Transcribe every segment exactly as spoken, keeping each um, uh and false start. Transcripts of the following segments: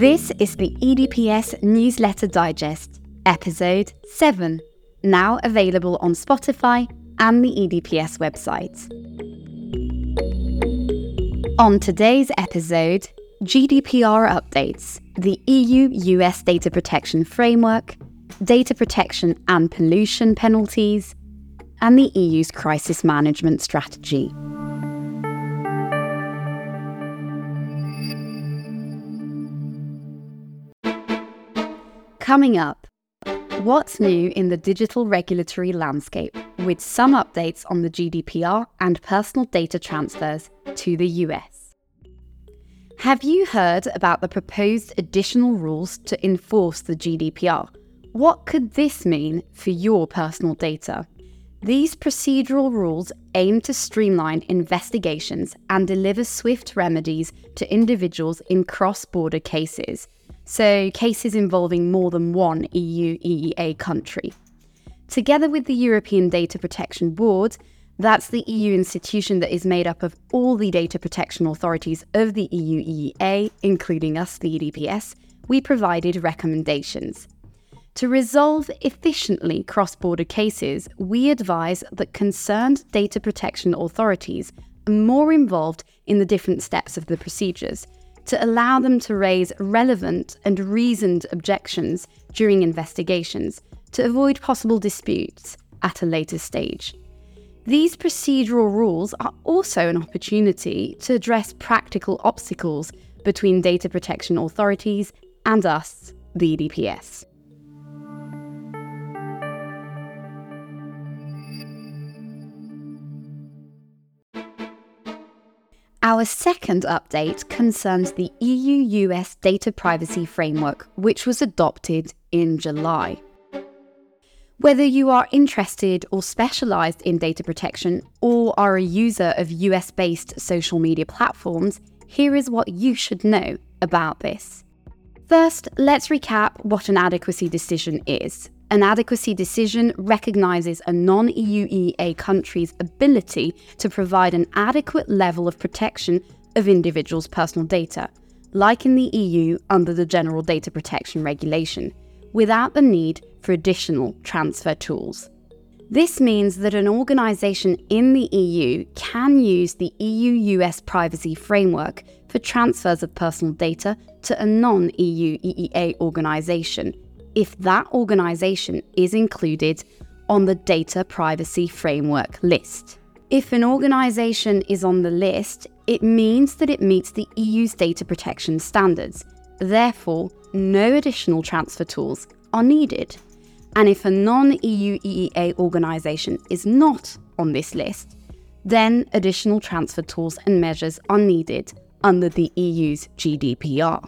This is the E D P S Newsletter Digest, Episode seven, now available on Spotify and the E D P S website. On today's episode, G D P R updates, the E U-U S data protection framework, data protection and pollution penalties, and the E U's crisis management strategy. Coming up, what's new in the digital regulatory landscape, with some updates on the G D P R and personal data transfers to the U S. Have you heard about the proposed additional rules to enforce the G D P R? What could this mean for your personal data? These procedural rules aim to streamline investigations and deliver swift remedies to individuals in cross-border cases, so cases involving more than one E U E E A country. Together with the European Data Protection Board, that's the E U institution that is made up of all the data protection authorities of the E U E E A, including us, the E D P S, we provided recommendations. To resolve efficiently cross-border cases, we advise that concerned data protection authorities are more involved in the different steps of the procedures, to allow them to raise relevant and reasoned objections during investigations, to avoid possible disputes at a later stage. These procedural rules are also an opportunity to address practical obstacles between data protection authorities and us, the E D P S. Our second update concerns the E U-U S Data Privacy Framework, which was adopted in July. Whether you are interested or specialised in data protection or are a user of U S-based social media platforms, here is what you should know about this. First, let's recap what an adequacy decision is. An adequacy decision recognises a non-E U E E A country's ability to provide an adequate level of protection of individuals' personal data, like in the E U under the General Data Protection Regulation, without the need for additional transfer tools. This means that an organisation in the E U can use the E U-U S privacy framework for transfers of personal data to a non-E U E E A organisation, if that organisation is included on the Data Privacy Framework list. If an organisation is on the list, it means that it meets the E U's data protection standards. Therefore, no additional transfer tools are needed. And if a non-E U E E A organisation is not on this list, then additional transfer tools and measures are needed under the E U's G D P R.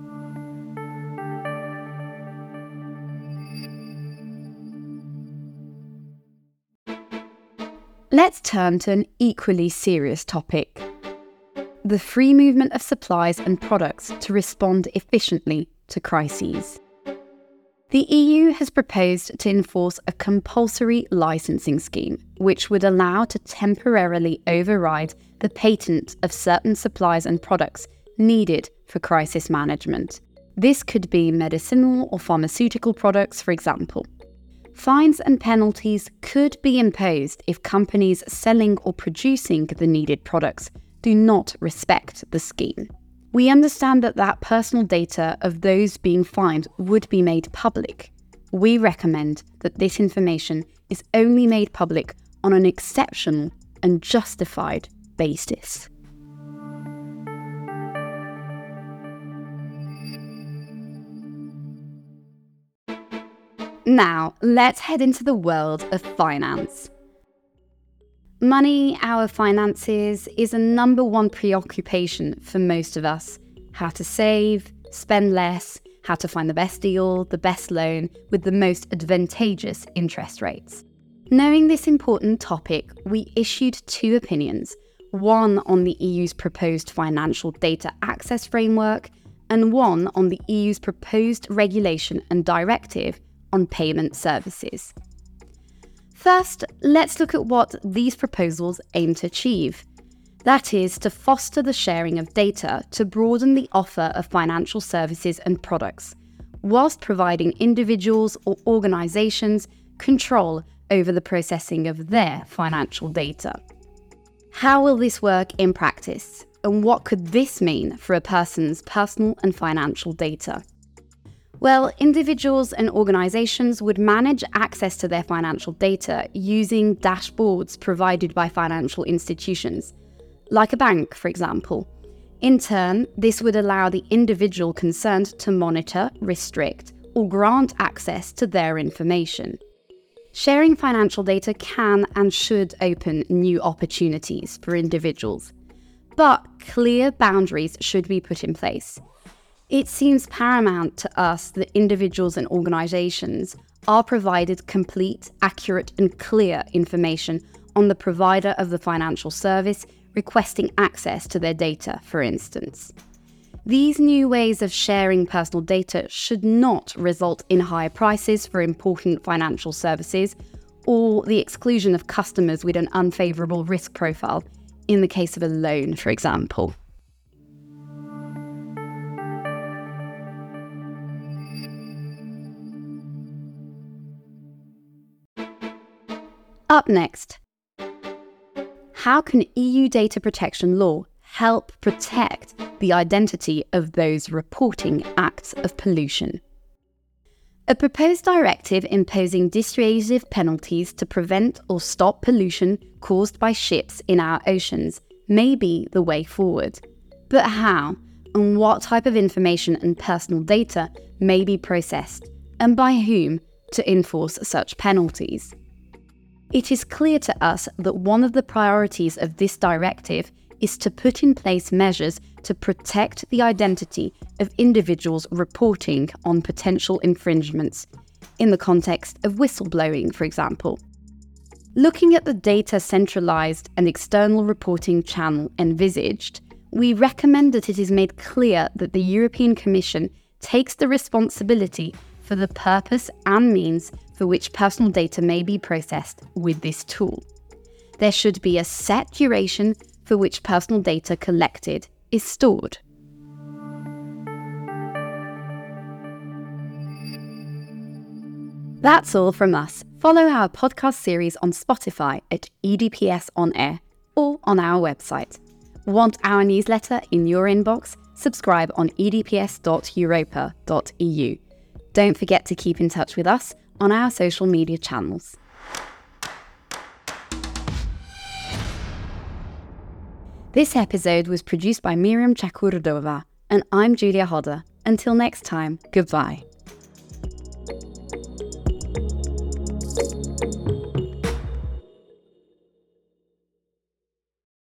Let's turn to an equally serious topic: the free movement of supplies and products to respond efficiently to crises. The E U has proposed to enforce a compulsory licensing scheme, which would allow to temporarily override the patent of certain supplies and products needed for crisis management. This could be medicinal or pharmaceutical products, for example. Fines and penalties could be imposed if companies selling or producing the needed products do not respect the scheme. We understand that that personal data of those being fined would be made public. We recommend that this information is only made public on an exceptional and justified basis. Now, let's head into the world of finance. Money, our finances, is a number one preoccupation for most of us. How to save, spend less, how to find the best deal, the best loan, with the most advantageous interest rates. Knowing this important topic, we issued two opinions, one on the E U's proposed financial data access framework, and one on the E U's proposed regulation and directive on payment services. First, let's look at what these proposals aim to achieve. That is, to foster the sharing of data to broaden the offer of financial services and products, whilst providing individuals or organisations control over the processing of their financial data. How will this work in practice? And what could this mean for a person's personal and financial data? Well, individuals and organisations would manage access to their financial data using dashboards provided by financial institutions, like a bank, for example. In turn, this would allow the individual concerned to monitor, restrict, or grant access to their information. Sharing financial data can and should open new opportunities for individuals, but clear boundaries should be put in place. It seems paramount to us that individuals and organisations are provided complete, accurate and clear information on the provider of the financial service requesting access to their data, for instance. These new ways of sharing personal data should not result in higher prices for important financial services or the exclusion of customers with an unfavourable risk profile, in the case of a loan, for example. Up next, how can E U data protection law help protect the identity of those reporting acts of pollution? A proposed directive imposing dissuasive penalties to prevent or stop pollution caused by ships in our oceans may be the way forward. But how and what type of information and personal data may be processed, and by whom, to enforce such penalties? It is clear to us that one of the priorities of this directive is to put in place measures to protect the identity of individuals reporting on potential infringements, in the context of whistleblowing, for example. Looking at the data centralised and external reporting channel envisaged, we recommend that it is made clear that the European Commission takes the responsibility for the purpose and means for which personal data may be processed with this tool. There should be a set duration for which personal data collected is stored. That's all from us. Follow our podcast series on Spotify at E D P S On Air or on our website. Want our newsletter in your inbox? Subscribe on e d p s dot europa dot e u. Don't forget to keep in touch with us on our social media channels. This episode was produced by Miriam Chakurdova, and I'm Julia Hodder. Until next time, goodbye.